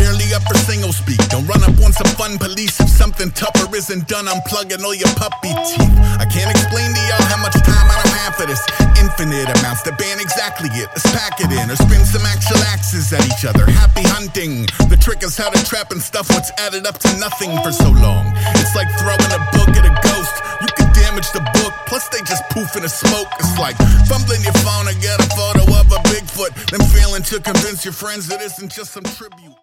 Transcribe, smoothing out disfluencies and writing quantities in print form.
barely up for single speak. Don't run up on some fun police if something tougher isn't done. I'm plugging all your puppy teeth. I can't explain to y'all how much time I don't have for this. Infinite amounts to ban exactly it. Let's pack it in or spin some actual axes at each other. Happy hunting. The trick is how to trap and stuff what's added up to nothing for so long. It's like throwing a book at a ghost. You could damage the book, plus they just poof in the smoke. It's like fumbling your phone to get a photo of a Bigfoot, then failing to convince your friends it isn't just some tribute.